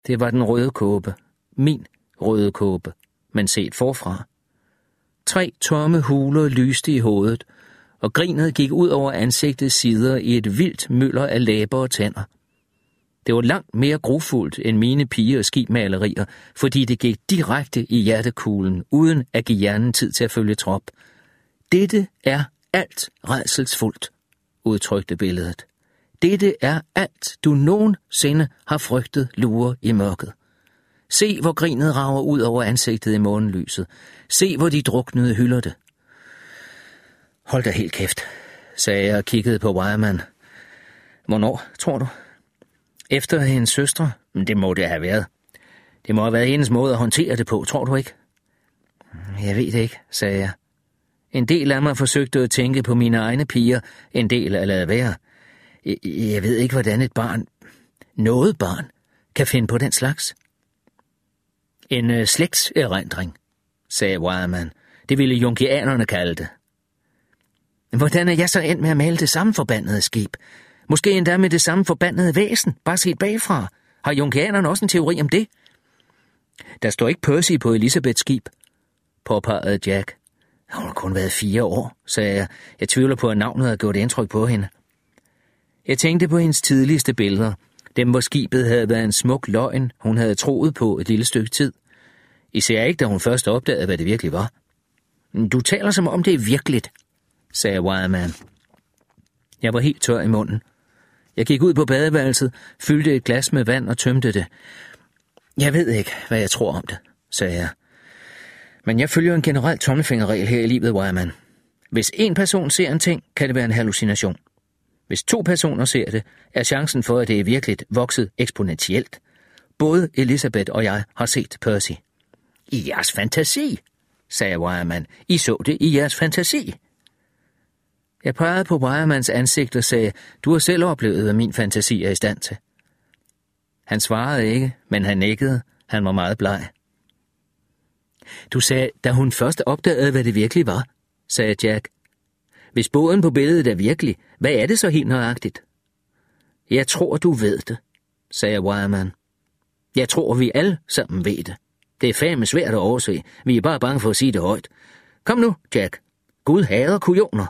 Det var den røde kåbe. Min røde kåbe, men set forfra. 3 tomme huler lyste i hovedet, og grinet gik ud over ansigtets sider i et vildt mylder af læber og tænder. Det var langt mere grufuldt end mine pige- og skibmalerier, fordi det gik direkte i hjertekuglen, uden at give hjernen tid til at følge trop. Dette er alt rædselsfuldt, udtrykte billedet. Dette er alt, du nogensinde har frygtet lurer i mørket. Se, hvor grinet rager ud over ansigtet i morgenlyset. Se, hvor de druknede hylder det. Hold da helt kæft, sagde jeg og kiggede på Wireman. Hvornår, tror du? Efter hendes søstre? Det må det have været. Det må have været hendes måde at håndtere det på, tror du ikke? Jeg ved det ikke, sagde jeg. En del af mig forsøgte at tænke på mine egne piger, en del at lade være. Jeg ved ikke, hvordan et barn, noget barn, kan finde på den slags. En slægtserindring, sagde Wireman. Det ville jungianerne kalde det. Hvordan er jeg så endt med at male det samme forbandede skib? Måske endda med det samme forbandede væsen, bare set bagfra. Har jungianerne også en teori om det? Der står ikke Percy på Elisabeths skib, påpegede Jack. Hun har kun været 4 år, sagde jeg. Jeg tvivler på, at navnet har gjort indtryk på hende. Jeg tænkte på hendes tidligste billeder. Dem, hvor skibet havde været en smuk løgn, hun havde troet på et lille stykke tid. Især ikke, da hun først opdagede, hvad det virkelig var. Du taler som om det er virkeligt, sagde Wireman. Jeg var helt tør i munden. Jeg gik ud på badeværelset, fyldte et glas med vand og tømte det. Jeg ved ikke, hvad jeg tror om det, sagde jeg. Men jeg følger en generel tommelfingerregel her i livet, Wireman. Hvis en person ser en ting, kan det være en hallucination. Hvis 2 personer ser det, er chancen for, at det er virkeligt, vokset eksponentielt. Både Elisabeth og jeg har set Percy. I jeres fantasi, sagde Wireman. I så det i jeres fantasi. Jeg pegede på Wiremans ansigt og sagde, du har selv oplevet, hvad min fantasi er i stand til. Han svarede ikke, men han nikkede. Han var meget bleg. Du sagde, da hun først opdagede, hvad det virkelig var, sagde Jack. Hvis båden på billedet er virkelig, hvad er det så helt nøjagtigt? Jeg tror, du ved det, sagde Wireman. Jeg tror, vi alle sammen ved det. Det er fandme svært at overse. Vi er bare bange for at sige det højt. Kom nu, Jack. Gud hader kujoner.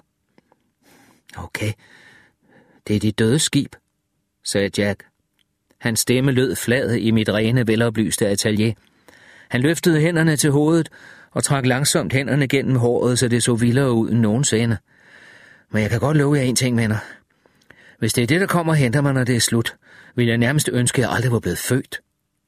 Okay, det er de døde skib, sagde Jack. Hans stemme lød flad i mit rene, veloplyste atelier. Han løftede hænderne til hovedet og trak langsomt hænderne gennem håret, så det så vildere ud end nogensinde. Men jeg kan godt love jer en ting, venner. Hvis det er det, der kommer og henter mig, når det er slut, vil jeg nærmest ønske, at jeg aldrig var blevet født.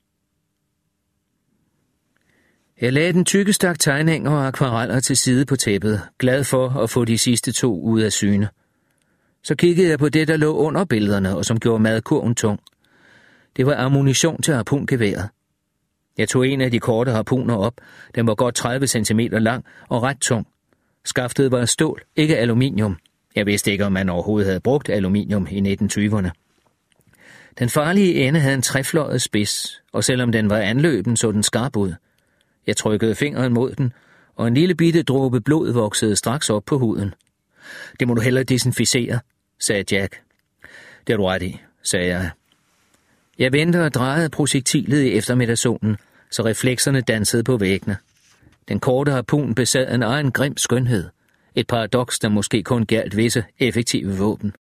Jeg lagde den tykke stak tegninger og akvareller til side på tæppet, glad for at få de sidste 2 ud af syne. Så kiggede jeg på det, der lå under billederne, og som gjorde madkurven tung. Det var ammunition til harpungeværet. Jeg tog en af de korte harpuner op. Den var godt 30 cm lang og ret tung. Skaftet var af stål, ikke aluminium. Jeg vidste ikke, om man overhovedet havde brugt aluminium i 1920'erne. Den farlige ende havde en trefløjet spids, og selvom den var anløben, så den skarp ud. Jeg trykkede fingeren mod den, og en lille bitte dråbe blod voksede straks op på huden. Det må du hellere desinficere, sagde Jack. Det er du ret i, sagde jeg. Jeg vendte og drejede projektilet i eftermiddagssolen, så reflekserne dansede på væggene. Den korte harpun besad en egen grim skønhed. Et paradoks, der måske kun galt visse effektive våben.